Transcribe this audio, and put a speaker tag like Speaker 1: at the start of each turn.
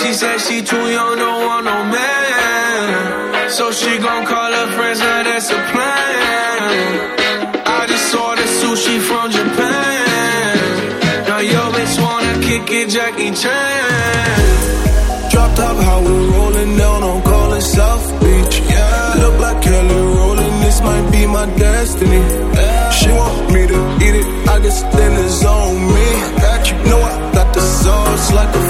Speaker 1: She said she too young, don't want no man. So she gon' call her friends, now that's a plan. I just ordered sushi from Japan. Now your bitch wanna kick it, Jackie Chan.
Speaker 2: Drop top, how we rollin' down on Collin South Beach. Yeah, look like Kelly rollin', this might be my destiny. She want me to eat it, I guess then it's on me. Got you, know I got the sauce like a